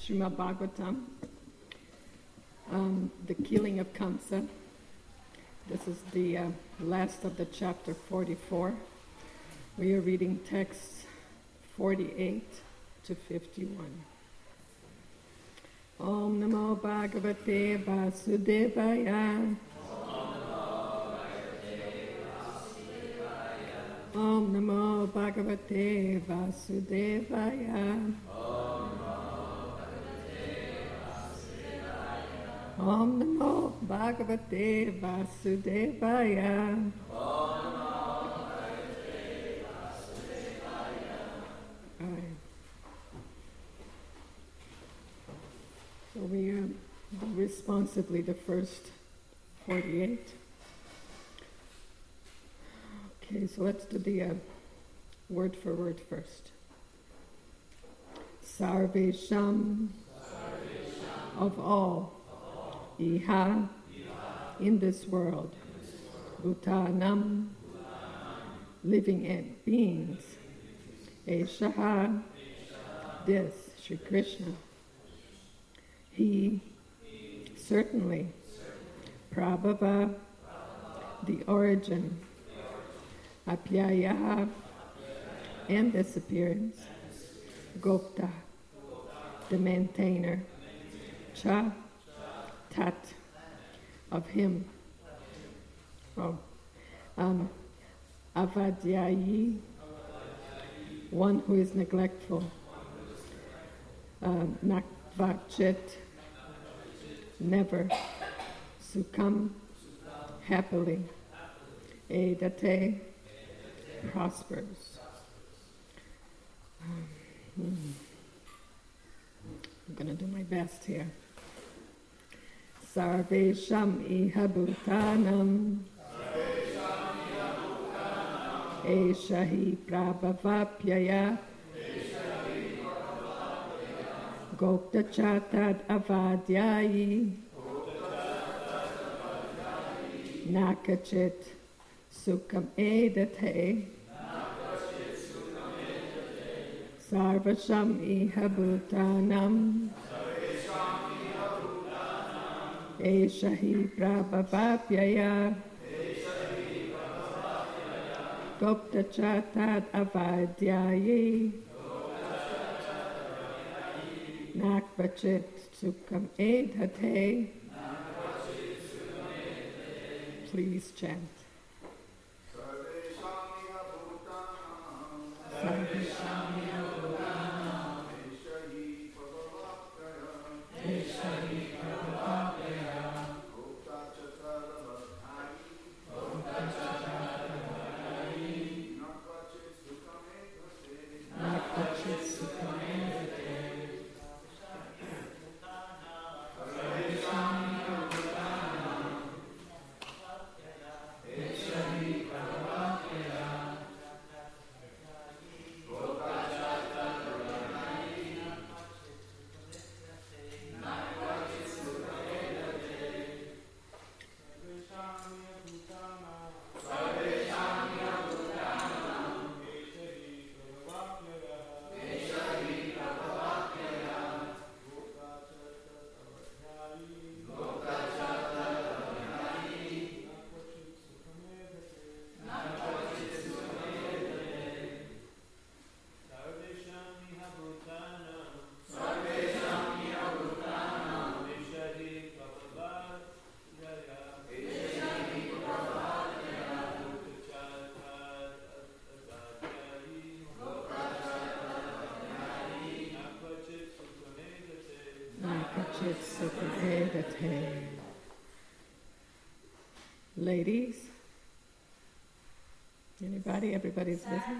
Srimad Bhagavatam, the killing of Kamsa. This is the last of the chapter 44. We are reading texts 48 to 51. Om Namo Bhagavate Vasudevaya. Om Namo Bhagavate Vasudevaya. Om Namo Bhagavate Vasudevaya. So we do responsively the first 48. Okay, so let's do the word for word first. Sarvesham, of all, Iha, in this world, Bhutanam, living beings, Eshaha, this, Shri Krishna, he, certainly, Prabhava, the origin, Apyaya, and disappearance, Gopta, the maintainer, Cha, Tat, of him, Avadyayi, one who is neglectful, Nakvachit, never, Sukham, happily, Edate, prospers. I'm going to do my best here. Sarvesham iha bhutanam Eshahi prabhavapyaya Gopta chatad avadyayi Nakachit sukham edate Sarvasham iha bhutanam Eshahi prabhavapyaya Gopta chatad avadyayi Nakvachit sukham edate. Please chant. Ladies, anybody? Everybody's busy.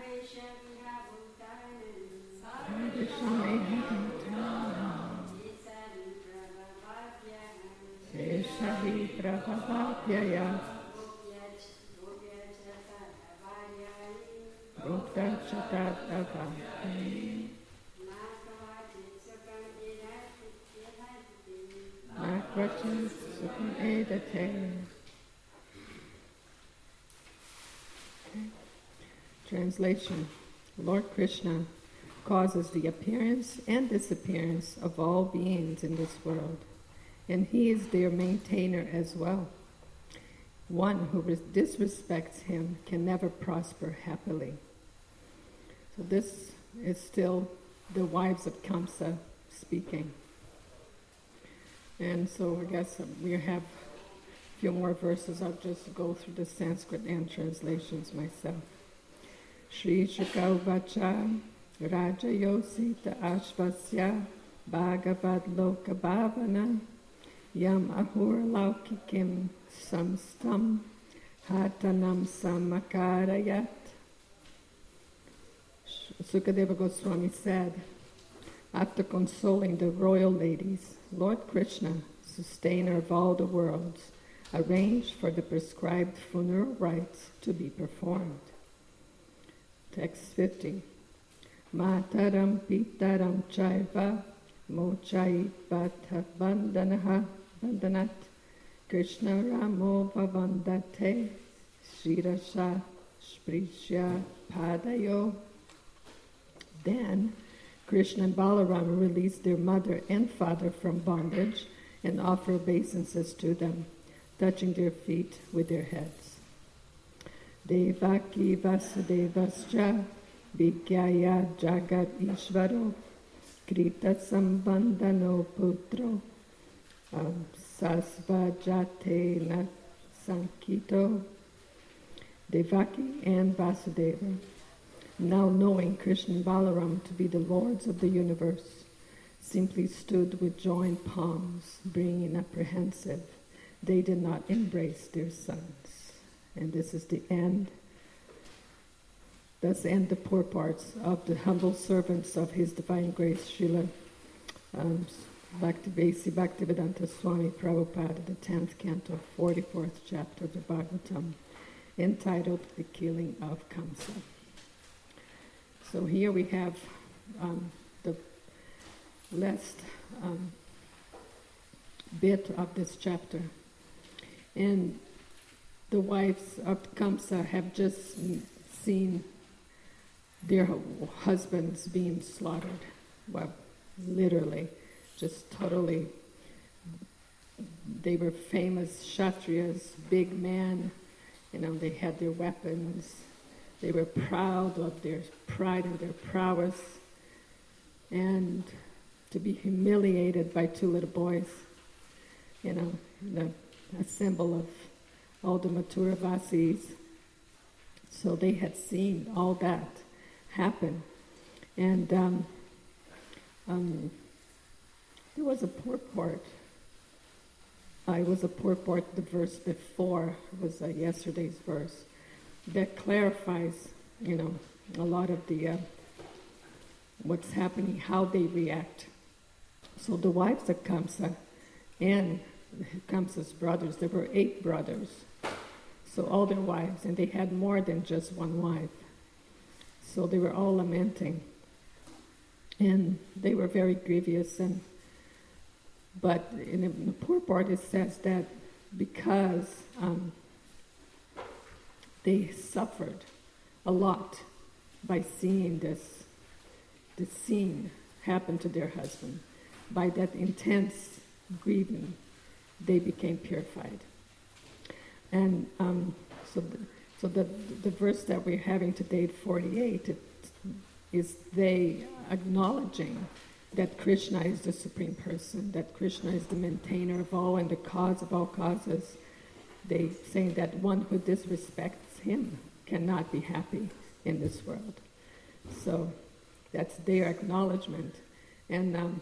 Eshahi prabhavapyaya Gopta chatad avadyayi Nakvachit sukham edate. Translation. Lord Krishna causes the appearance and disappearance of all beings in this world, and he is their maintainer as well. One who disrespects him can never prosper happily. So this is still the wives of Kamsa speaking. And so I guess we have a few more verses. I'll just go through the Sanskrit and translations myself. Shri Shuka Uvacha Raja Yosita Ashvasya Bhagavad Loka Bhavana Yam Ahur Laukikim Samstam Hatanam Samakarayat. Sukadeva Goswami said, after consoling the royal ladies, Lord Krishna, sustainer of all the worlds, arranged for the prescribed funeral rites to be performed. Text 50. Mataram pitaram chaiva mochait bhatha bandhanat Krishna Ramo Bhavandate Shirasha Sprishya Padayo. Then Krishna and Balaram released their mother and father from bondage and offer obeisances to them, touching their feet with their heads. Devaki Vasudevascha Vigyaya Jagat Ishvaro Krita Sambandhano Putro Sasvajatena Sankito. Devaki and Vasudeva, now knowing Krishna and Balaram to be the lords of the universe, simply stood with joined palms, being apprehensive. They did not embrace their sons. And this is the end. Thus end the purports of the humble servants of His Divine Grace, Srila Bhaktivedanta Swami Prabhupada, the 10th canto, 44th chapter of the Bhagavatam, entitled The Killing of Kamsa. So here we have the last bit of this chapter. And the wives of Kamsa have just seen their husbands being slaughtered. Well, literally, just totally. They were famous Kshatriyas, big men. They had their weapons. They were proud of their pride and their prowess. And to be humiliated by two little boys, a symbol of all the Mathuravasis. So they had seen all that happen. And there was a purport. It was a purport, the verse before was yesterday's verse, that clarifies, a lot of the what's happening, how they react. So the wives of Kamsa and Kamsa's brothers, there were 8 brothers. So all their wives, and they had more than just one wife. So they were all lamenting. And they were very grievous. But in the purport it says that because they suffered a lot by seeing this scene happen to their husband, by that intense grieving, they became purified. And so the verse that we're having today, 48, is they acknowledging that Krishna is the Supreme Person, that Krishna is the maintainer of all and the cause of all causes. They saying that one who disrespects him cannot be happy in this world. So that's their acknowledgement. And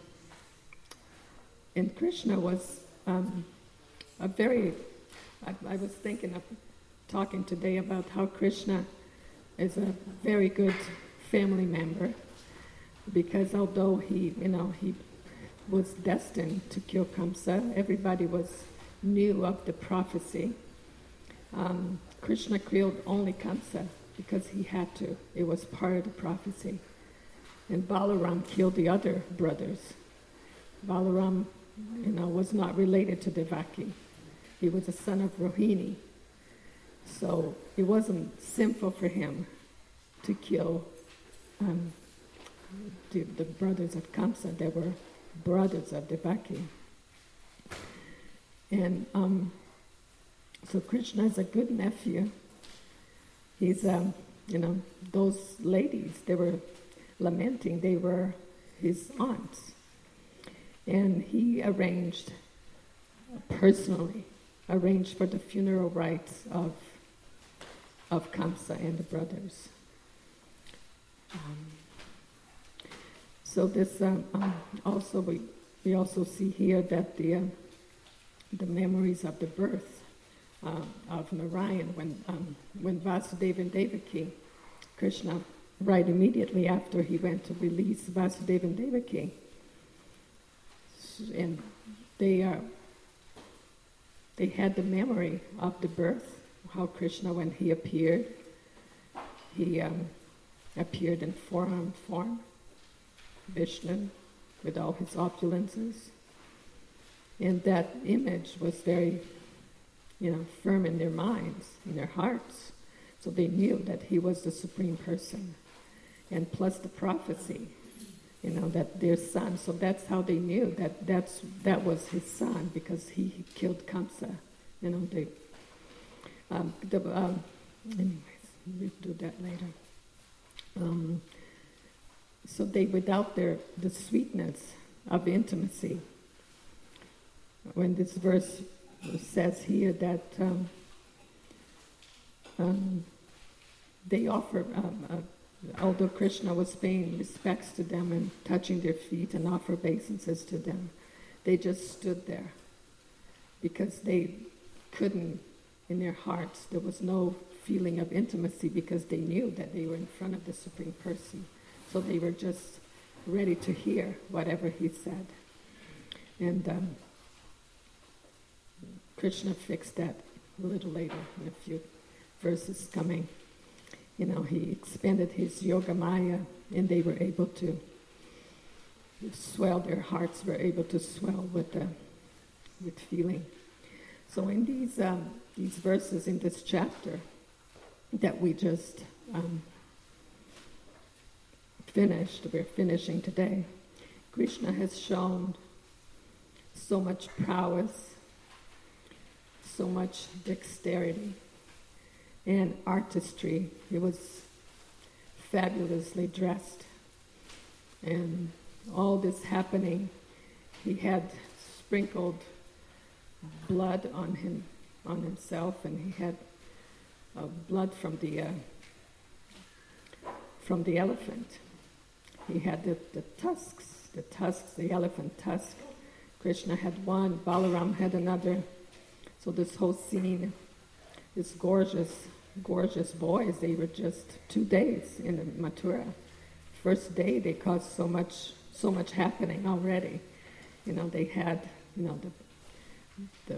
Krishna was a very... I was thinking of talking today about how Krishna is a very good family member, because although he was destined to kill Kamsa, everybody knew of the prophecy. Krishna killed only Kamsa because he had to. It was part of the prophecy. And Balaram killed the other brothers. Balaram, was not related to Devaki. He was a son of Rohini. So it wasn't sinful for him to kill the brothers of Kamsa, they were brothers of Devaki. And so Krishna is a good nephew. He's, those ladies, they were lamenting, they were his aunts. And he personally arranged for the funeral rites of Kamsa and the brothers. So this also we also see here that the memories of the birth of Narayan when Vasudeva and Devaki, Krishna, right immediately after he went to release Vasudeva and Devaki, and they had the memory of the birth, how Krishna, when he appeared in four-armed form, Vishnu, with all his opulences. And that image was very, firm in their minds, in their hearts. So they knew that he was the Supreme Person. And plus the prophecy, that their son. So that's how they knew that was his son, because he killed Kamsa. Anyways, we'll do that later. So they, without the sweetness of intimacy, when this verse says here that they offer, although Krishna was paying respects to them and touching their feet and offer obeisances to them, they just stood there because they couldn't, in their hearts, there was no feeling of intimacy because they knew that they were in front of the Supreme Person. So they were just ready to hear whatever he said. And Krishna fixed that a little later in a few verses coming. He expanded his yoga maya, and they were able to swell, their hearts were able to swell with feeling. So in these verses in this chapter that we just we're finishing today, Krishna has shown so much prowess, so much dexterity and artistry. He was fabulously dressed, and all this happening, he had sprinkled blood on himself, and he had blood from the elephant. He had the tusks, the elephant tusk. Krishna had one, Balaram had another. So this whole scene, this gorgeous boys, they were just 2 days in Mathura. First day they caused so much happening already. They had, the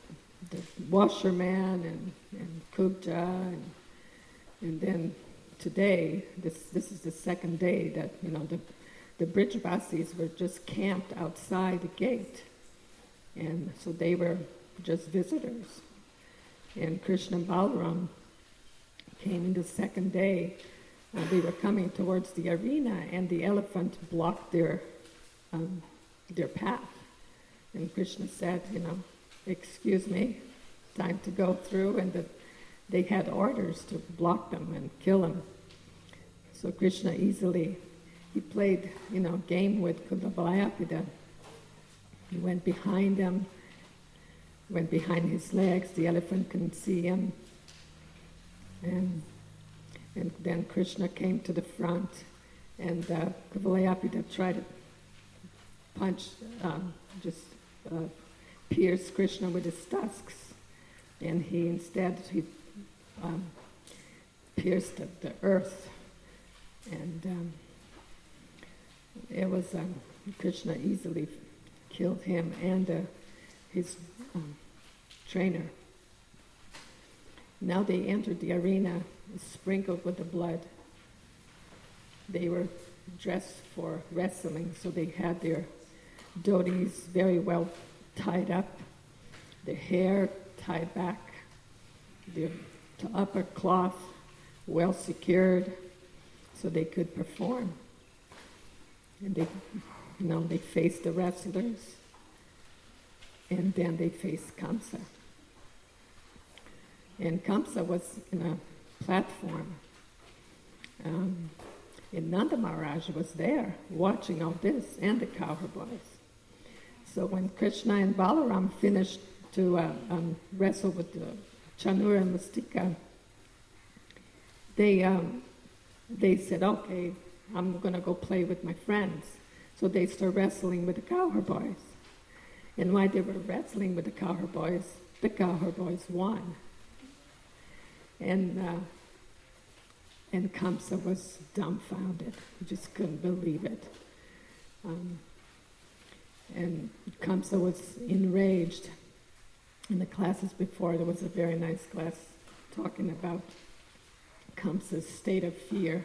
washerman and Kubja, and then today, this is the second day that, the Brijvasis were just camped outside the gate. And so they were just visitors. And Krishna and Balaram came in the second day. They were coming towards the arena, and the elephant blocked their path. And Krishna said, excuse me, time to go through, and they had orders to block them and kill them. So Krishna he played, game with Kudabalayapida. He went behind them, went behind his legs, the elephant couldn't see him. And then Krishna came to the front, and Kudabalayapida tried to punch, pierce Krishna with his tusks. And he instead pierced the earth, and it was Krishna easily killed him and his trainer. Now they entered the arena, sprinkled with the blood. They were dressed for wrestling, so they had their dhotis very well tied up, their hair tied back, their upper cloth well secured, so they could perform. and they faced the wrestlers, and then they faced Kamsa. And Kamsa was in a platform, and Nanda Maharaj was there watching all this, and the cowherd boys. So when Krishna and Balaram finished to wrestle with Chanura and Mustika, they said, okay, I'm going to go play with my friends. So they started wrestling with the cowherd boys. And while they were wrestling with the cowherd boys won. And Kamsa was dumbfounded. He just couldn't believe it. And Kamsa was enraged. In the classes before, there was a very nice class talking about Kamsa's state of fear.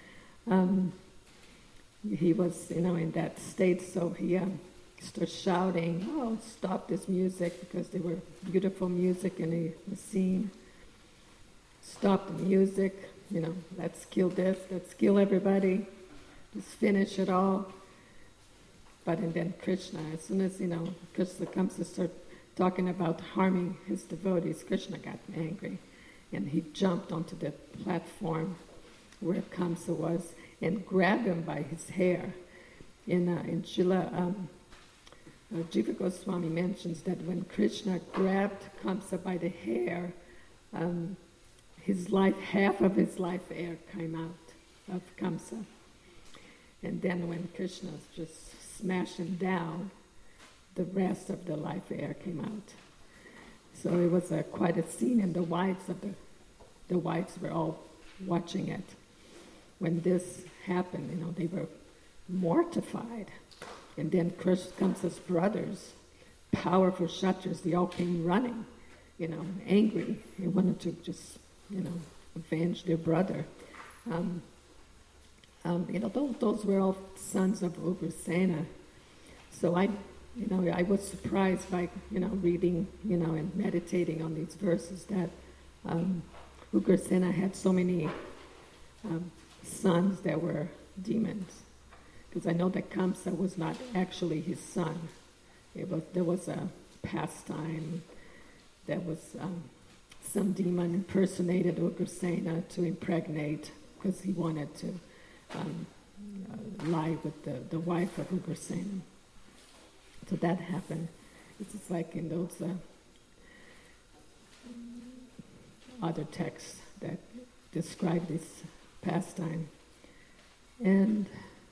He was, in that state, so he started shouting, "Oh, stop this music," because they were beautiful music in the scene. Stop the music, let's kill this, let's kill everybody, just finish it all. And then Krishna, as soon as, Krishna comes to start talking about harming his devotees, Krishna got angry. And he jumped onto the platform where Kamsa was and grabbed him by his hair. In Srila Jiva Goswami mentions that when Krishna grabbed Kamsa by the hair, half of his life air came out of Kamsa. And then when Krishna just smashed him down, the rest of the life air came out. So it was quite a scene, and the wives were all watching it. When this happened, they were mortified. And then Kamsa's brothers, powerful Kshatriyas, they all came running, angry. They wanted to just, avenge their brother. Those were all sons of Ugrasena. So I was surprised by, reading, and meditating on these verses that Ugrasena had so many sons that were demons. Because I know that Kamsa was not actually his son. There was a pastime. There was some demon impersonated Ugrasena to impregnate, because he wanted to lie with the wife of Ugrasena. So that happened. It's just like in those other texts that describe this pastime. And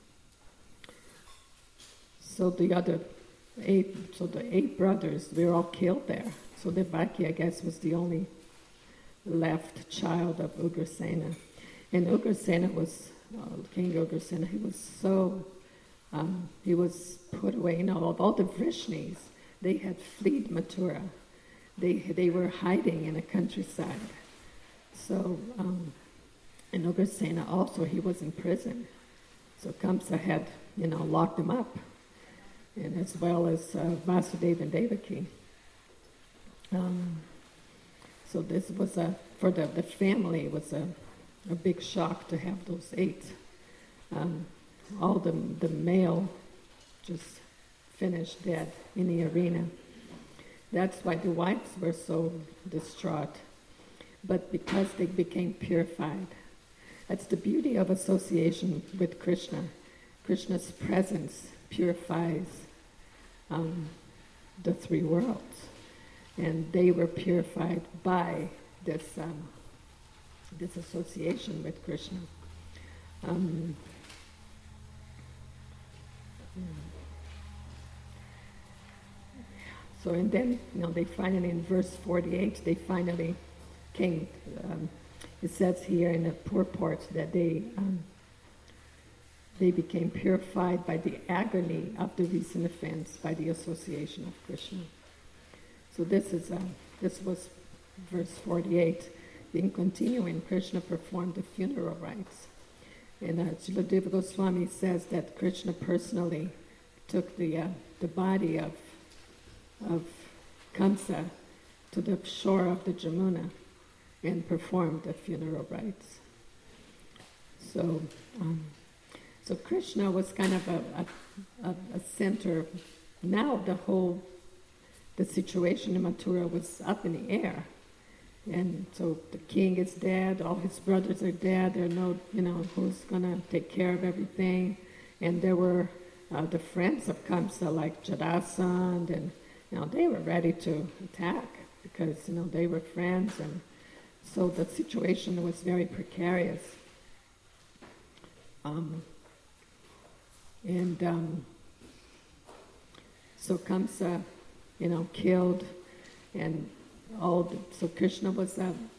so the eight brothers, they were all killed there. So Devaki, I guess, was the only left child of Ugrasena. And Ugrasena was, King Ugrasena, he was so, he was put away. All the Vrishnis, they had fled Mathura. They were hiding in the countryside. So, and Ugrasena also, he was in prison. So Kamsa had, locked him up, and as well as Vasudeva and Devaki. So this was for the family, it was a big shock to have those eight. All the male just finished dead in the arena. That's why the wives were so distraught. But because they became purified. That's the beauty of association with Krishna. Krishna's presence purifies the three worlds. And they were purified by this association with Krishna. So, and then, they finally, in verse 48, they finally came, it says here in the purport that they became purified by the agony of the recent offense, by the association of Krishna. So this was verse 48. Then continuing, Krishna performed the funeral rites. And Srila Jiva Goswami says that Krishna personally took the body of Kamsa to the shore of the Jamuna and performed the funeral rites. So So Krishna was kind of a center. Now the situation in Mathura was up in the air. And so the king is dead, all his brothers are dead, there are no, who's going to take care of everything. And there were the friends of Kamsa like Jarasandha, and they were ready to attack because they were friends, and so the situation was very precarious. So Kamsa, killed, and so Krishna was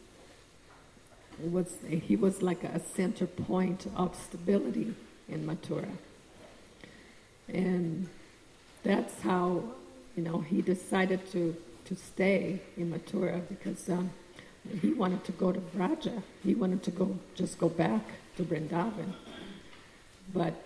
like a center point of stability in Mathura. And that's how, he decided to stay in Mathura, because he wanted to go to Vraja. He wanted to go back to Vrindavan. But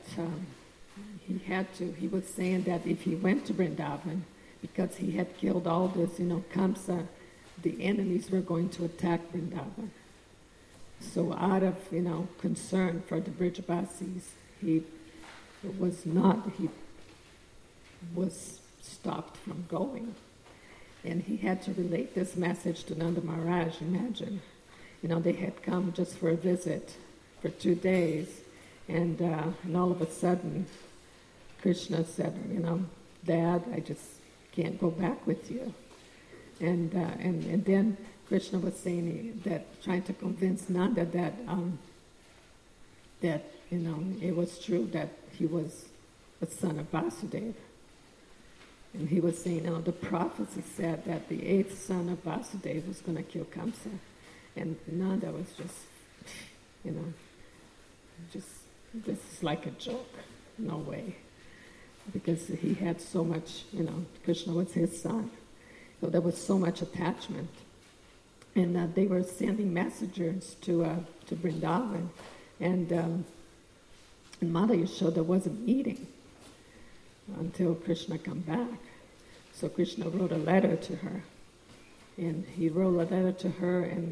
he was saying that if he went to Vrindavan, because he had killed all this, Kamsa, the enemies were going to attack Vrindavan. So out of, concern for the Brijabasis, he was stopped from going. And he had to relate this message to Nanda Maharaj, imagine. They had come just for a visit for 2 days, and all of a sudden, Krishna said, Dad, I just can't go back with you. And then Krishna was saying that, trying to convince Nanda that it was true that he was a son of Vasudeva. And he was saying, the prophecy said that the 8th son of Vasudeva was going to kill Kamsa. And Nanda was just, this is like a joke. No way. Because he had so much, Krishna was his son. So there was so much attachment. And they were sending messengers to Vrindavan. And Mother Yashoda wasn't eating until Krishna come back. So Krishna wrote a letter to her. And he wrote a letter to her, and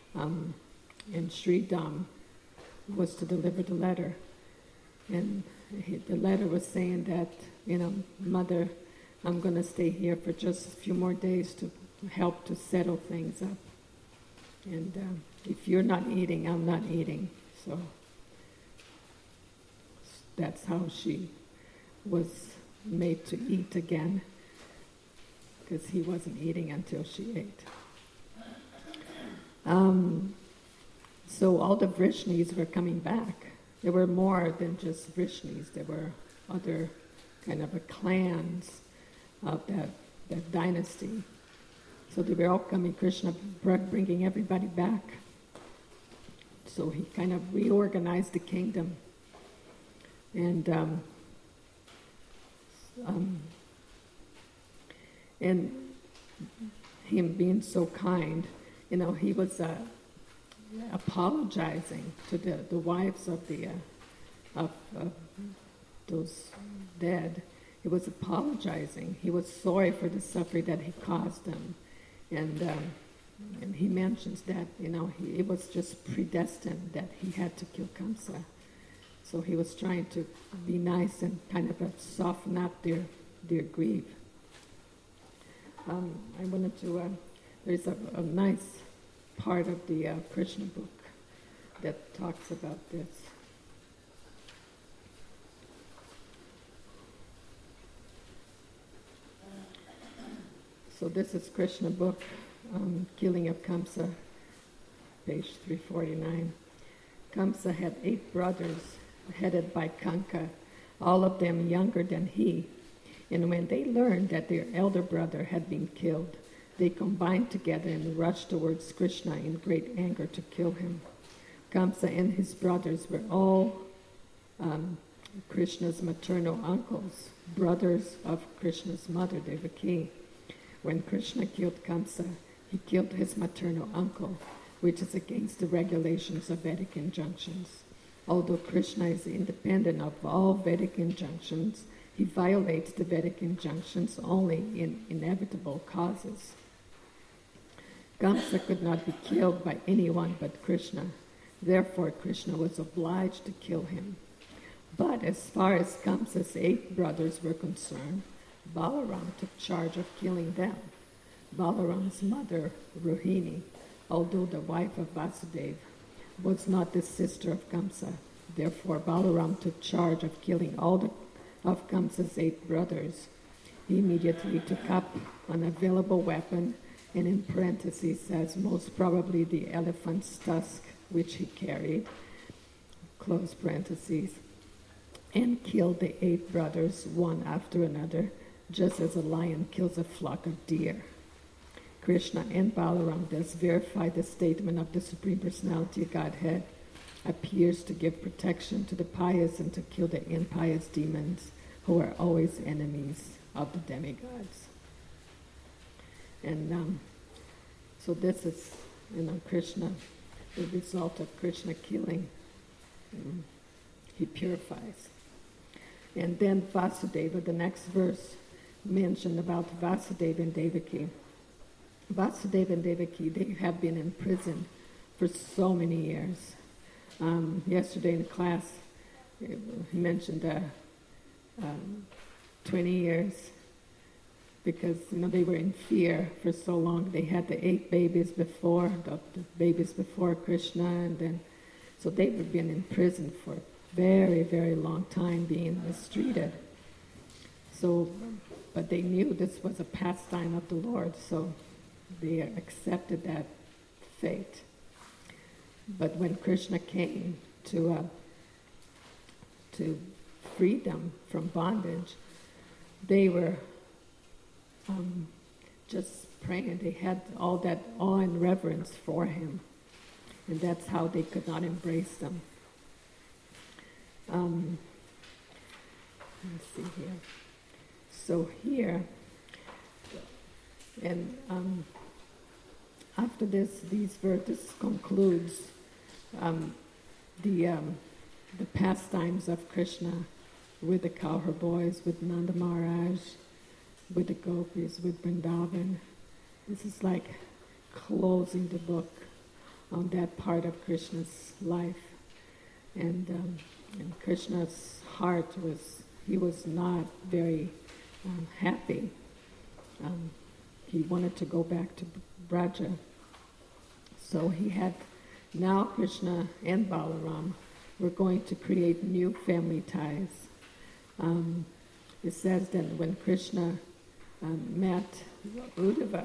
Sri Dham was to deliver the letter. And the letter was saying that, Mother, I'm going to stay here for just a few more days to help to settle things up. And if you're not eating, I'm not eating. So that's how she was made to eat again, because he wasn't eating until she ate. So all the Vrishnis were coming back. There were more than just Vrishnis. There were other kind of clans of that dynasty. So they were all coming, Krishna bringing everybody back. So he kind of reorganized the kingdom. And him being so kind, he was apologizing to the wives of those dead. He was apologizing. He was sorry for the suffering that he caused them. And he mentions that, it was just predestined that he had to kill Kamsa. So he was trying to be nice and kind of soften up their grief. I wanted to, there's a nice part of the Krishna book that talks about this. So this is Krishna book, Killing of Kamsa, page 349. Kamsa had 8 brothers headed by Kanka, all of them younger than he. And when they learned that their elder brother had been killed, they combined together and rushed towards Krishna in great anger to kill him. Kamsa and his brothers were all Krishna's maternal uncles, brothers of Krishna's mother, Devaki. When Krishna killed Kamsa, he killed his maternal uncle, which is against the regulations of Vedic injunctions. Although Krishna is independent of all Vedic injunctions, he violates the Vedic injunctions only in inevitable causes. Kamsa could not be killed by anyone but Krishna. Therefore, Krishna was obliged to kill him. But as far as Kamsa's 8 brothers were concerned, Balaram took charge of killing them. Balaram's mother, Rohini, although the wife of Vasudeva, was not the sister of Kamsa. Therefore, Balaram took charge of killing all of Kamsa's 8 brothers. He immediately took up an available weapon, and in parentheses says most probably the elephant's tusk which he carried, close parentheses, and killed the 8 brothers one after another, just as a lion kills a flock of deer. Krishna and Balaram thus verify the statement of the Supreme Personality of Godhead appears to give protection to the pious and to kill the impious demons who are always enemies of the demigods. And so this is, Krishna, the result of Krishna killing. He purifies. And then Vasudeva, the next verse, mentioned about Vasudeva and Devaki. Vasudeva and Devaki, they have been in prison for so many years. Yesterday in class, he mentioned 20 years because they were in fear for so long. They had the 8 babies before, the babies before Krishna, and then so they were been in prison for a very, very long time, being mistreated. So, but they knew this was a pastime of the Lord, so they accepted that fate. But when Krishna came to free them from bondage, they were just praying. They had all that awe and reverence for him, and that's how they could not embrace them. Let's see here. So here, and after these verses concludes the pastimes of Krishna with the cowherd boys, with Nanda Maharaj, with the gopis, with Vrindavan. This is like closing the book on that part of Krishna's life. And Krishna's heart he was not very happy. He wanted to go back to Braja. So he had, now Krishna and Balaram were going to create new family ties. It says that when Krishna met Uddhava,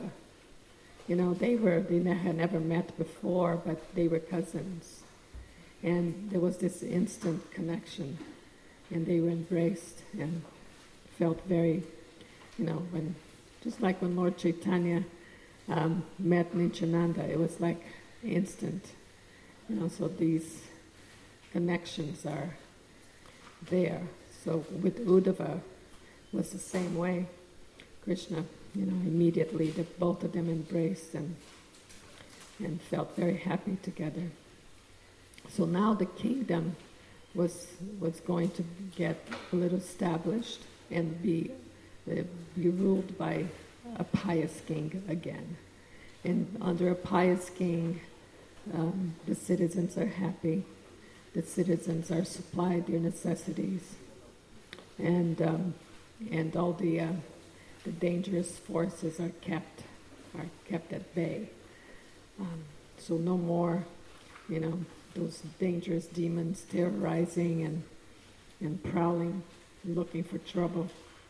they had never met before, but they were cousins. And there was this instant connection, and they were embraced and felt very, just like when Lord Chaitanya met Nityananda, it was like instant. So these connections are there. So with Uddhava was the same way. Krishna, immediately both of them embraced and felt very happy together. So now the kingdom was going to get a little established and be ruled by a pious king again. And under a pious king, the citizens are happy. The citizens are supplied their necessities, and all the dangerous forces are kept at bay. So no more, those dangerous demons terrorizing and prowling, looking for trouble.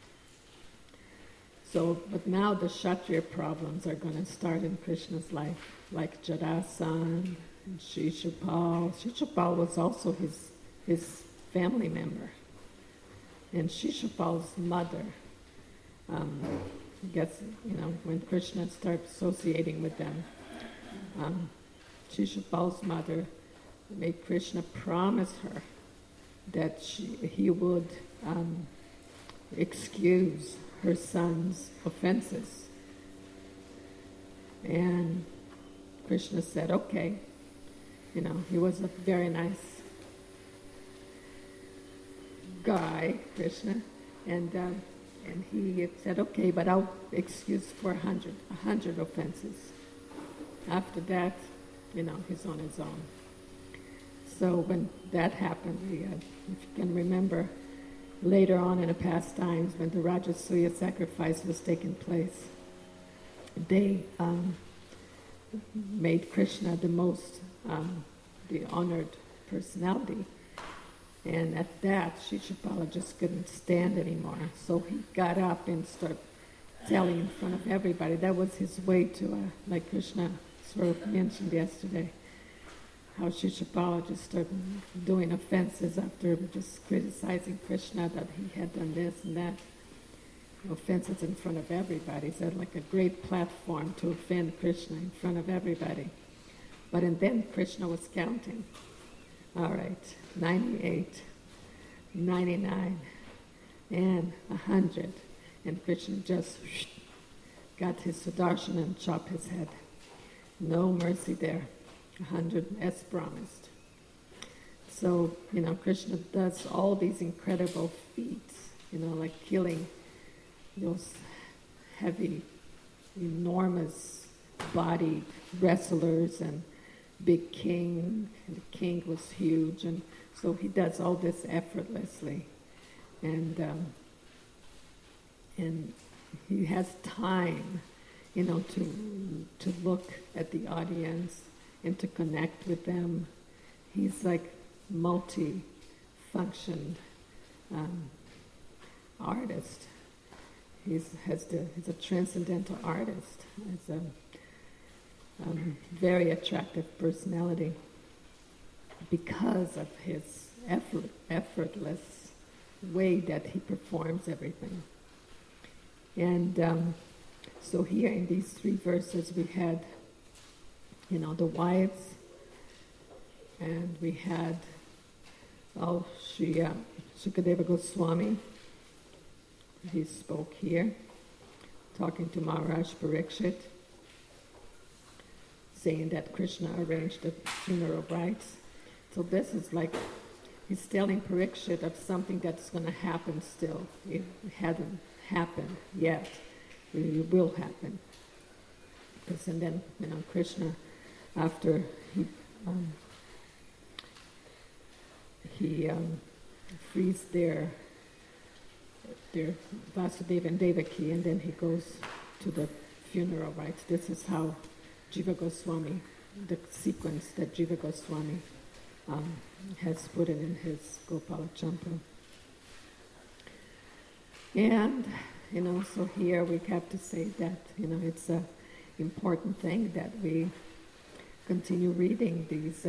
So, but now the Kshatriya problems are going to start in Krishna's life, like Jarasandha and Shishupal. Shishupal was also his family member. And Shishupal's mother, when Krishna started associating with them, Shishupal's mother made Krishna promise her that he would excuse her son's offenses. And Krishna said, okay. He was a very nice guy, Krishna, and he said, okay, but I'll excuse for 100 offenses. After that, he's on his own. So when that happened, if you can remember, later on in the past times when the Rajasuya sacrifice was taking place, they made Krishna the honored personality. And at that, Shishupala just couldn't stand anymore. So he got up and started telling in front of everybody. That was his way to, like Krishna sort of mentioned yesterday, how Shishupala just started doing offenses after just criticizing Krishna that he had done this and that. Offenses in front of everybody. So like a great platform to offend Krishna in front of everybody. But and then Krishna was counting. All right, 98, 99, and 100. And Krishna just got his Sudarshan and chopped his head. No mercy there. 100 as promised. So, Krishna does all these incredible feats, like killing those heavy, enormous bodied wrestlers and big king. And the king was huge, and so he does all this effortlessly. And he has time, to look at the audience and to connect with them. He's like multi-functioned artist. He's a transcendental artist. He's a very attractive personality because of his effortless way that he performs everything. And so here in these 3 verses we had, the wives, and we had Sukadeva Goswami. He spoke here, talking to Maharaj Parikshit, saying that Krishna arranged the funeral rites. So this is like, he's telling Parikshit of something that's going to happen still. It hasn't happened yet. It will happen. Because, and then, Krishna, after he frees their Vasudeva and Devaki, and then he goes to the funeral rites. This is how Jiva Goswami, the sequence that Jiva Goswami has put it in his Gopala Champa. And, so here we have to say that, it's an important thing that we continue reading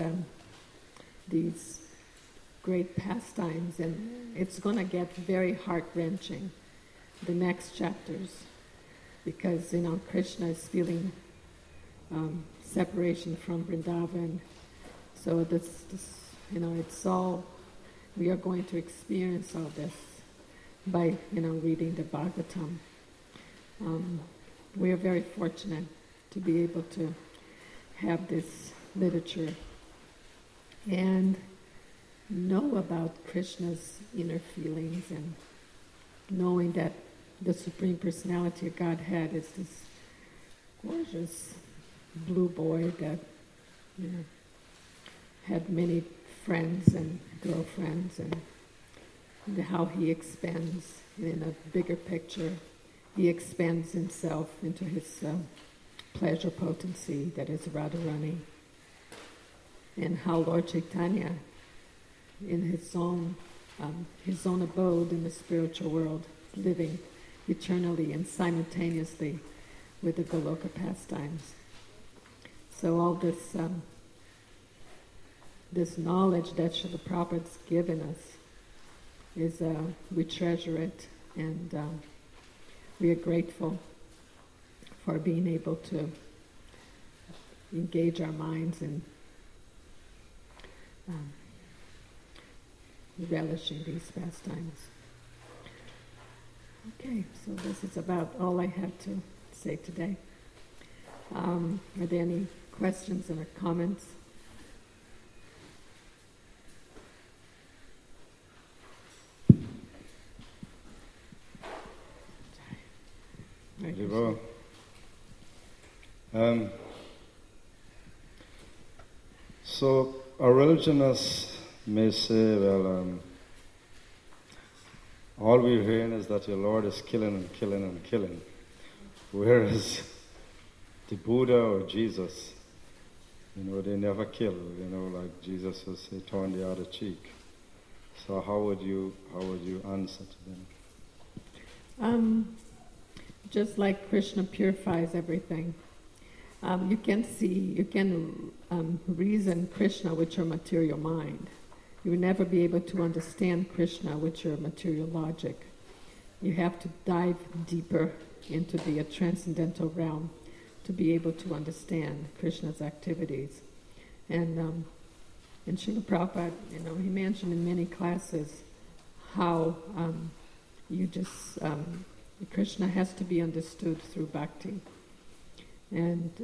these great pastimes, and it's going to get very heart-wrenching, the next chapters, because, Krishna is feeling separation from Vrindavan. So this, it's all, we are going to experience all this by, reading the Bhagavatam. We are very fortunate to be able to have this literature and know about Krishna's inner feelings, and knowing that the Supreme Personality of Godhead is this gorgeous blue boy that had many friends and girlfriends, and how he expands in a bigger picture. He expands himself into his pleasure potency, that is Radharani, and how Lord Chaitanya, in his own abode in the spiritual world, living eternally and simultaneously with the Goloka pastimes. So all this this knowledge that Srila Prabhupada's given us is, we treasure it, and we are grateful for being able to engage our minds in relishing these pastimes. Okay, so this is about all I have to say today. Are there any questions or comments? Well, so a religionist may say, well, all we're hearing is that your Lord is killing and killing and killing. Whereas the Buddha or Jesus, they never kill, like Jesus would say, turn the other cheek. So how would you answer to them? Just like Krishna purifies everything. You can reason Krishna with your material mind. You will never be able to understand Krishna with your material logic. You have to dive deeper into the transcendental realm to be able to understand Krishna's activities. And Srila Prabhupada, he mentioned in many classes how Krishna has to be understood through bhakti. And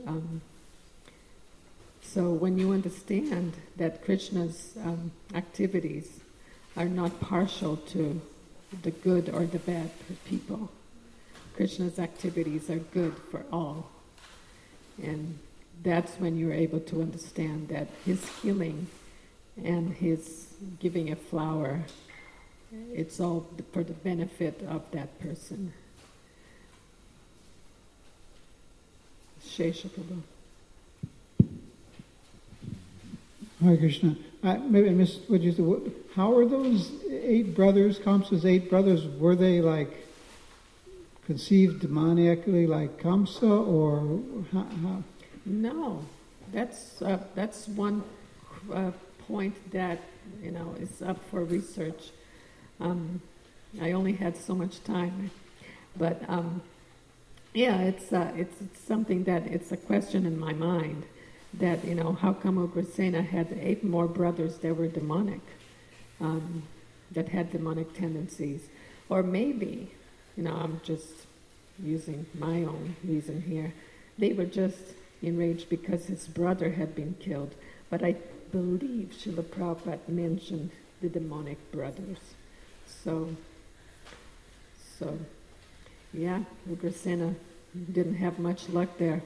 so when you understand that Krishna's activities are not partial to the good or the bad people, Krishna's activities are good for all. And that's when you're able to understand that his healing and his giving a flower, it's all for the benefit of that person. Shesha Prabhu. Hare Krishna. Maybe I missed what you said. How are those 8 brothers, Kamsa's 8 brothers, were they like conceived demoniacally like Kamsa, or how? No, that's one point that is up for research. I only had so much time, but it's something that it's a question in my mind. That, how come Ugrasena had 8 more brothers that were demonic, that had demonic tendencies? Or maybe, I'm just using my own reason here, they were just enraged because his brother had been killed. But I believe Srila Prabhupada mentioned the demonic brothers. So yeah, Ugrasena didn't have much luck there.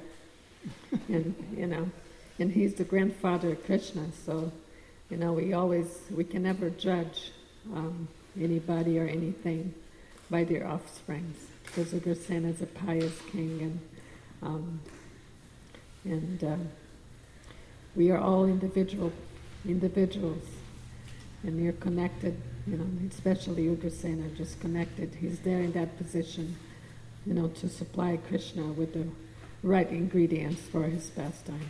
And he's the grandfather of Krishna, so, we can never judge anybody or anything by their offsprings, because Ugrasena is a pious king, and we are all individuals, and we are connected, especially Ugrasena, just connected. He's there in that position, to supply Krishna with the right ingredients for his pastimes.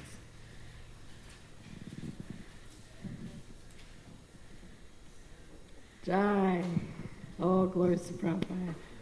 Jai. Oh, glory to Prabhupada.